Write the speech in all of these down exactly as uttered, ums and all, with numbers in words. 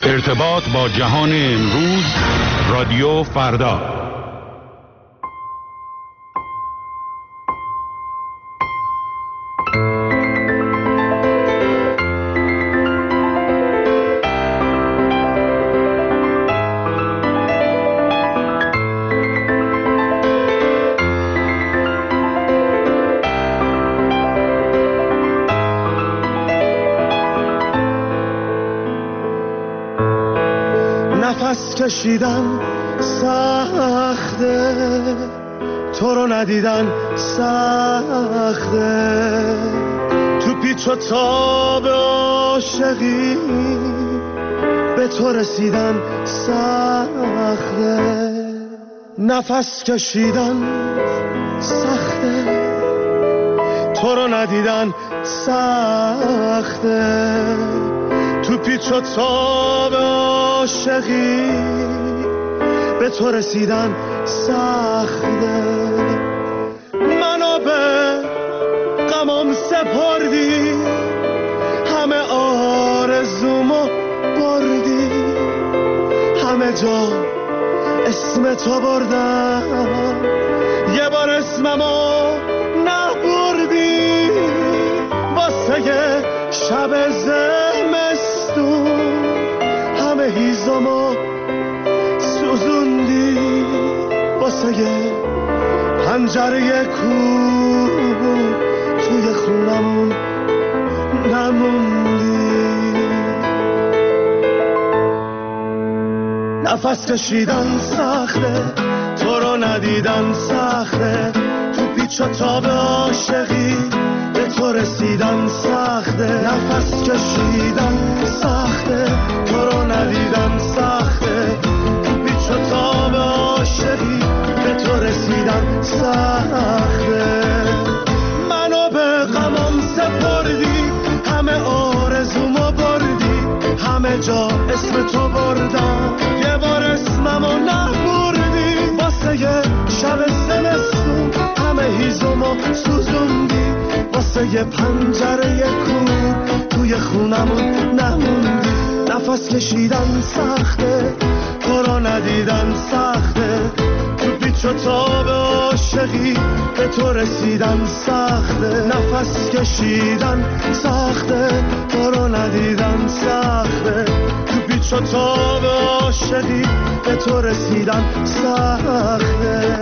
ارتباط با جهان امروز، رادیو فردا. نفس کشیدن سخته، تو رو ندیدن سخته، تو پیچ و تاب عاشقی به تو رسیدن سخته. نفس کشیدن سخته، تو رو ندیدن سخته، تو پیچ و تاب عاشقی به تو رسیدن سخته. منو به غمم سپردی، همه آرزومو بردی، همه جا اسم تو بردم، یه بار اسممو نبردی. واسه شب زمستون همه هیزمو سوزوندی، واسه پنجره کور توی خونمون نموندی. نفس کشیدن سخته، تو رو ندیدن سخته، تو پیچ و تاب عاشقی به تو رسیدن سخته. نفس کشیدن سخته، تو رو ندیدن سخته، تو پیچ و تاب عاشقی به تو رسیدن سخته. منو به غمم سپردی، همه آرزومو بردی، همه جا اسم تو بردم، یه بار اسممو نبردی. واسه شب زمستون همه هیزمو سوزوندی، واسه یه پنجره کور توی خونمون نموندی. نفس کشیدن سخته، تو رو ندیدن سخته، تو پیچ و تاب عاشقی به تو رسیدن سخته. نفس کشیدن سخته، تو رو ندیدن سخته، تو پیچ و تاب عاشقی به تو رسیدن سخته.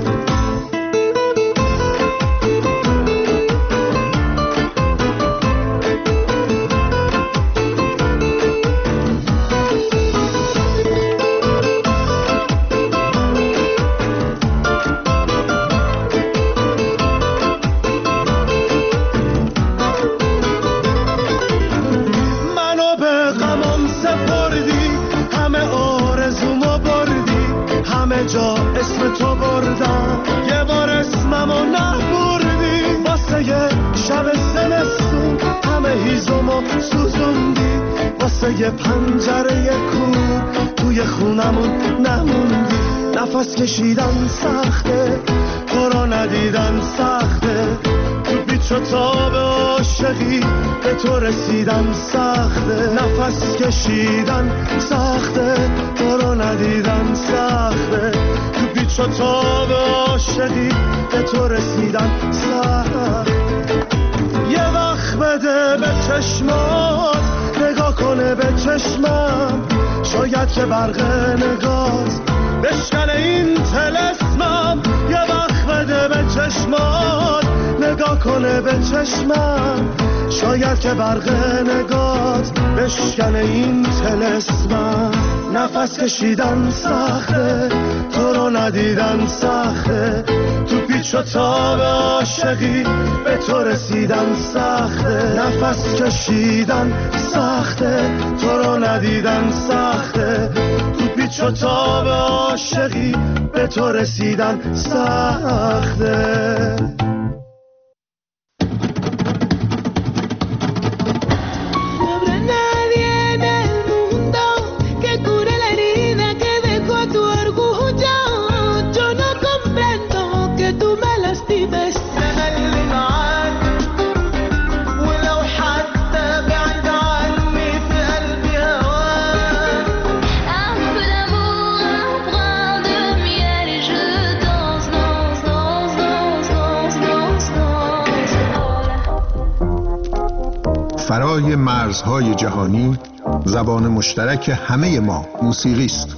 جا اسم تو بردم، یه بار اسممو نبردی. واسه یه شب زمستون همه هیزمو سوزوندی، واسه یه پنجره کور توی خونمون نموندی. نفس کشیدن سخته، تو رو ندیدن سخته، تو پیچ و تاب عاشقی به تو رسیدن سخته. نفس کشیدن سخته، تو رو ندیدن سخته، تو پیچ و تاب عاشقی به تو رسیدن سخته. یه وقت بده به چشمات، نگاه کنه به چشمم، شاید که برق نگاهت بشکنه این طلسمم. یه وقت بده به چشمات، نگاه کنه به چشمم، شاید که برق نگاهت بشکنه این طلسمم. نفس کشیدن سخته، تو رو ندیدن سخته، تو پیچ و تاب عاشقی به تو رسیدن سخته. نفس کشیدن سخته، تو رو ندیدن سخته، تو پیچ و تاب عاشقی به تو رسیدن سخته. بالای مرزهای جهانی زبان مشترک همه ما موسیقی است.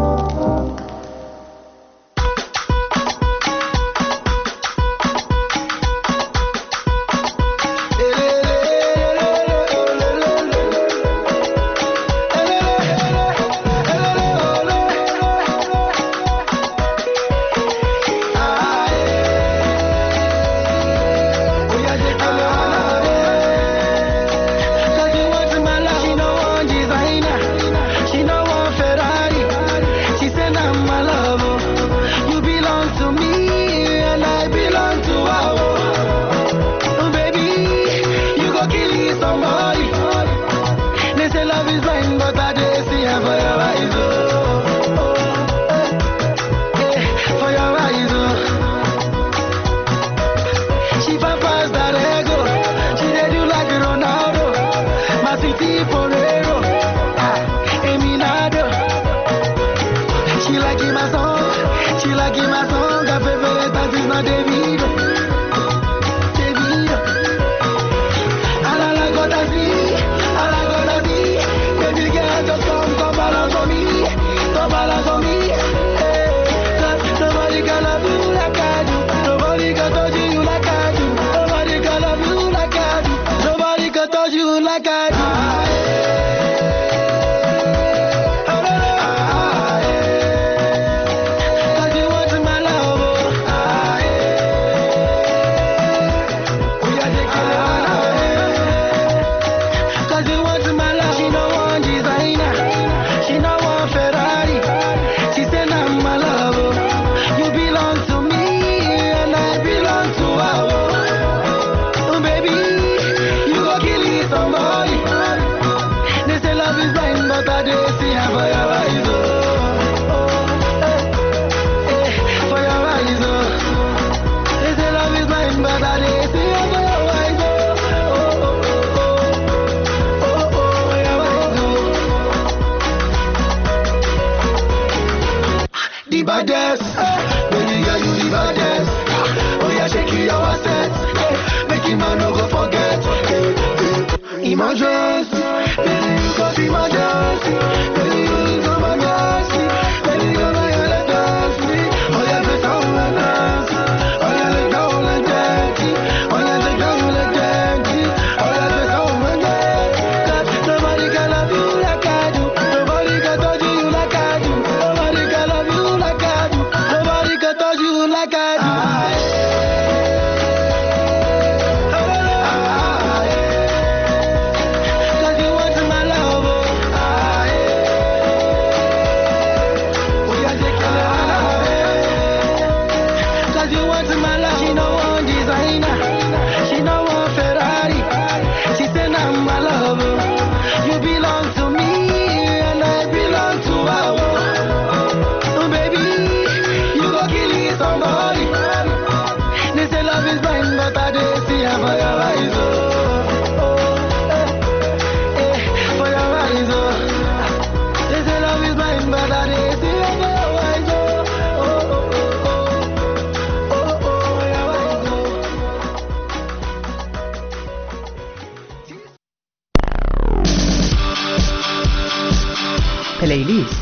پلیلیست.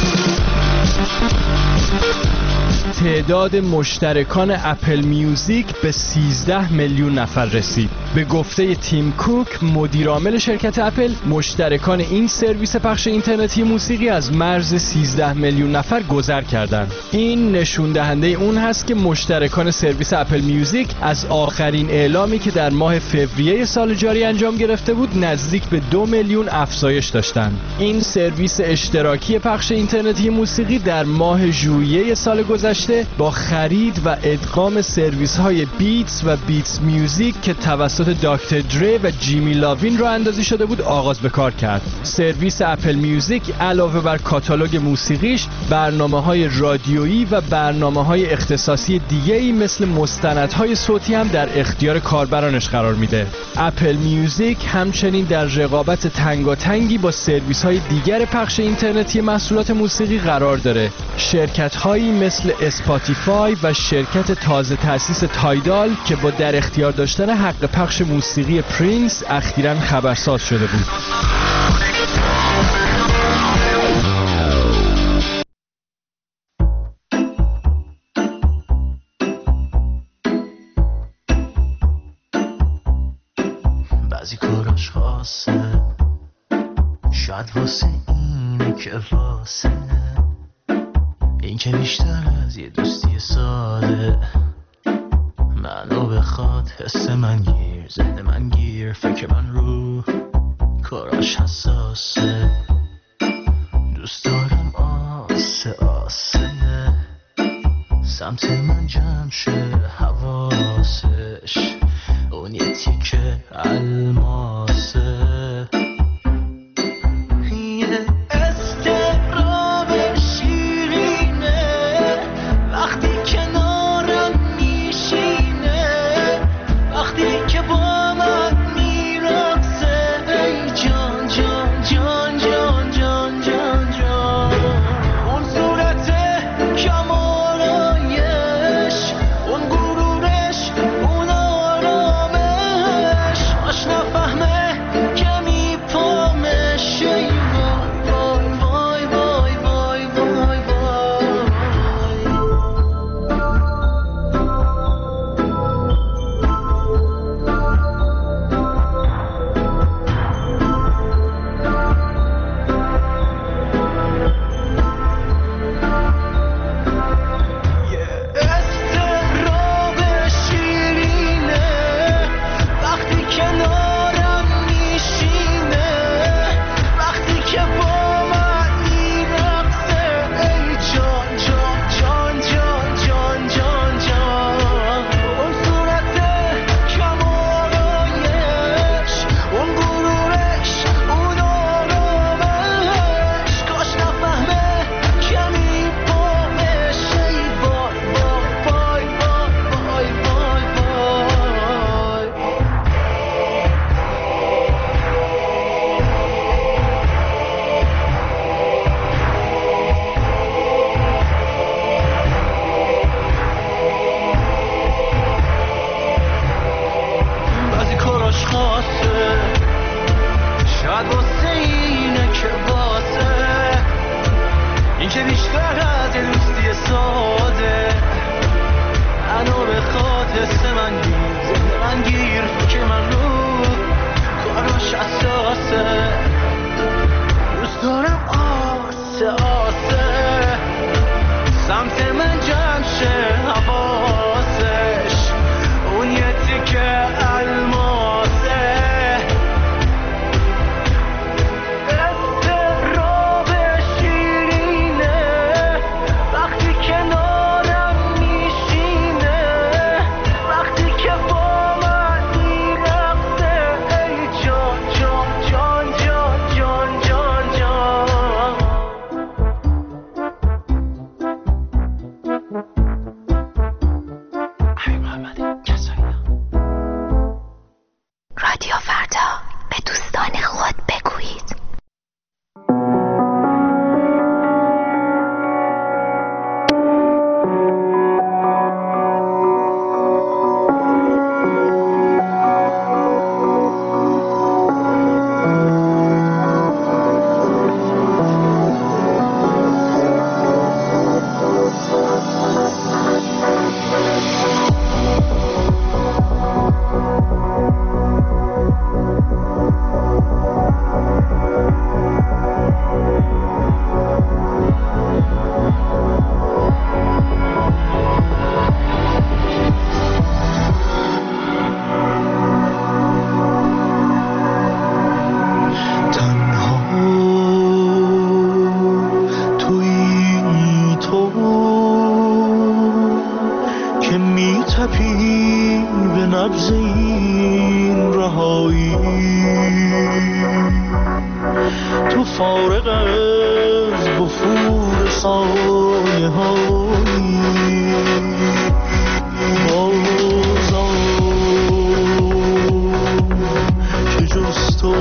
تعداد مشترکان اپل میوزیک به سیزده میلیون نفر رسید. به گفته تیم کوک، مدیر عامل شرکت اپل، مشترکان این سرویس پخش اینترنتی موسیقی از مرز سیزده میلیون نفر گذر کردند. این نشون دهنده اون هست که مشترکان سرویس اپل میوزیک از آخرین اعلامی که در ماه فوریه سال جاری انجام گرفته بود نزدیک به دو میلیون افزایش داشتند. این سرویس اشتراکی پخش اینترنتی موسیقی در ماه ژوئیه سال گذشته با خرید و ادغام سرویس‌های بیتس و بیتس میوزیک که توسط دکتر دری و جیمی لاوین را اندازی شده بود آغاز به کار کرد. سرویس اپل میوزیک علاوه بر کاتالوگ موسیقیش، برنامه‌های رادیویی و برنامه‌های اختصاصی دیگه‌ای مثل مستندهای صوتی هم در اختیار کاربرانش قرار میده. اپل میوزیک همچنین در رقابت تنگاتنگی با سرویس‌های دیگر پخش اینترنتی محصولات موسیقی قرار داره. شرکت‌هایی مثل مثل اسپاتیفای و شرکت تازه تأسیس تایدال که با در اختیار داشتن حق پخش موسیقی پرینس اخیراً خبرساز شده بود. بعضی کاراش خاصه، شاید واسه اینه که واسه این که بیشتر از یه دوستی ساده منو بخواد، حس من گیر، ذهن من گیر، فکر من رو کاراش حساسه. دوست دارم آسه آسه سمت من جمع شه حواسش، اون یه تیکه الماسه.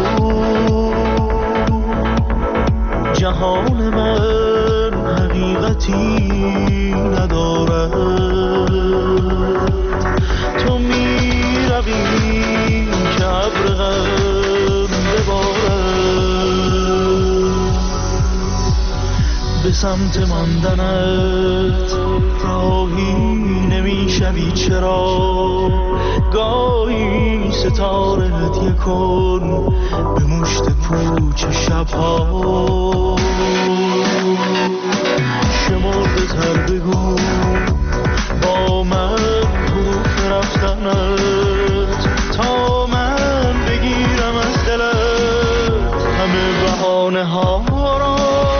جهان من حقیقت حالتی ندارد. تو می روی که ابر غم ببارد، به سمت ماندنت راهی نمیشوی چرا؟ گاهی ستاره هدیه کن به مشت پوچ شبها. شمرده تر بگو با من حروف رفتنت، تا من بگیرم از دلت همه بهانه ها را.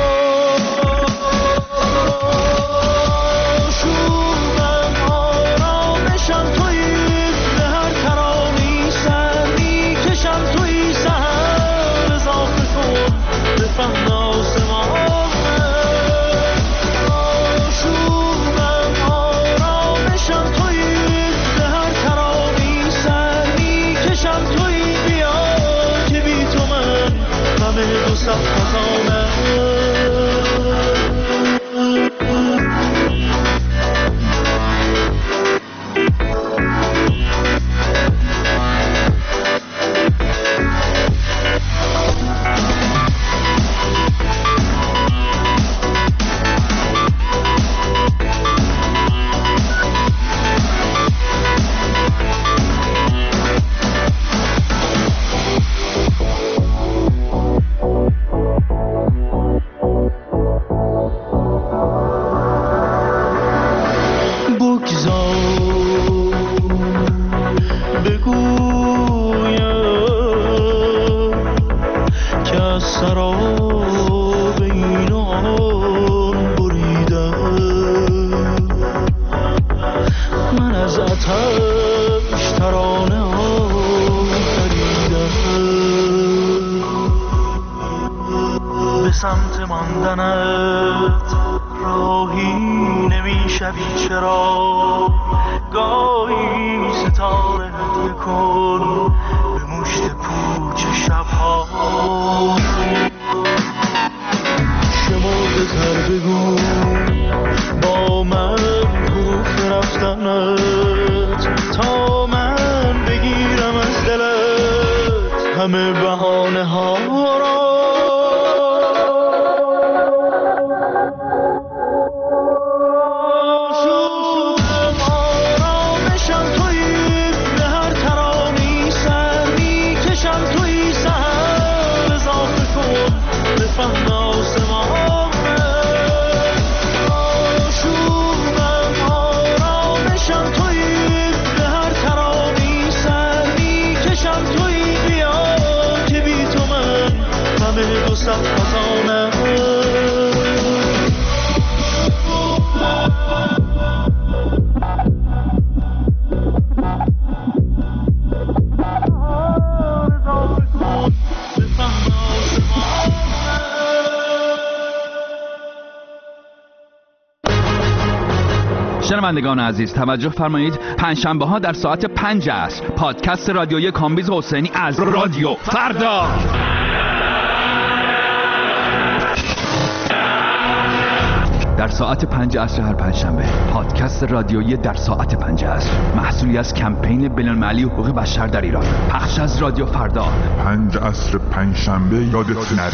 شنوندگان عزیز توجه فرمایید، پنجشنبه ها در ساعت پنج عصر پادکست رادیویی کامبیز حسینی از رادیو فردا. در ساعت پنج عصر هر پنجشنبه پادکست رادیویی در ساعت پنج عصر، محصولی از کمپین بین‌المللی حقوق بشر در ایران، پخش از رادیو فردا. پنج عصر پنجشنبه یادت نره.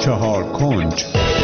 چهار کنج.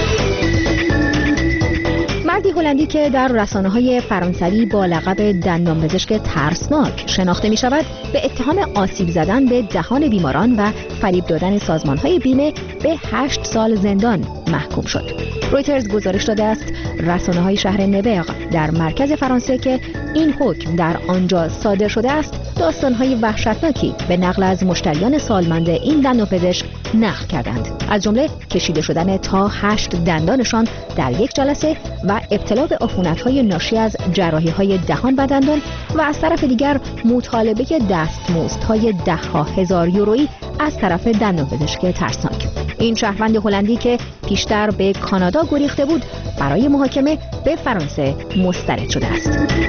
مردی هلندی که در رسانه‌های فرانسوی با لقب دندانپزشک ترسناک شناخته می‌شود، به اتهام آسیب زدن به دهان بیماران و فریب دادن سازمان‌های بیمه به هشت سال زندان محکوم شد. رویترز گزارش داده است رسانه‌های شهر نبرگ در مرکز فرانسه که این حکم در آنجا صادر شده است، داستان‌های وحشتناکی به نقل از مشتریان سالمند این دندانپزشک نقل کردند، از جمله کشیده شدن تا هشت دندانشان در یک جلسه و ابتلا به عفونت‌های ناشی از جراحی‌های دهان و دندان و از طرف دیگر مطالبه دستمزدهای ده‌ها هزار یورویی از طرف دندانپزشک ترسناک. این شهروند هلندی که پیشتر به کانادا گریخته بود، برای محاکمه به فرانسه مسترد شده است.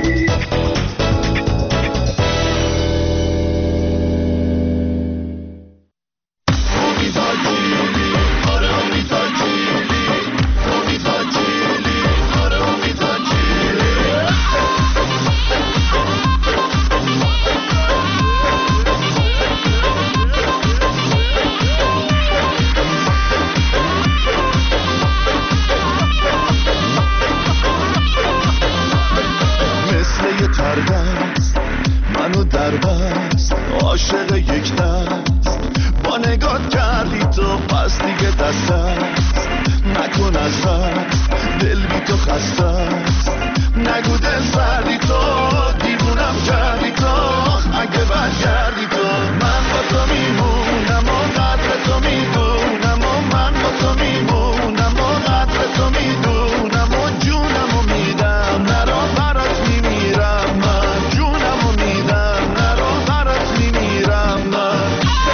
منو در بست عاشق یک دست با نگات کردی تو، پس دیگه دست است نکن از دست، دل بی تو خسته است، نگو دل سردی تو، دیوونم کردی تو، اگه برگردی تو من با تو میمونم و قدر تو میدونم و من با تو میمونم و قدر تو میدونم و جونم و میدم نرا برات میمیرم من، جونم و میدم نرا برات میمیرم من.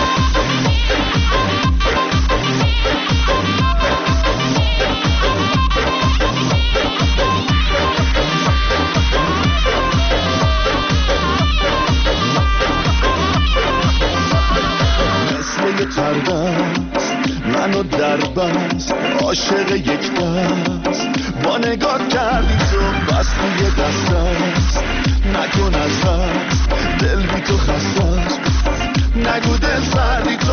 مثل یه تردست منو در بست عاشق یک دست با نگاه کردی تو، بس دیگه دست است نکن از دست، دل بی تو خسته است، نگو دل سردی تو،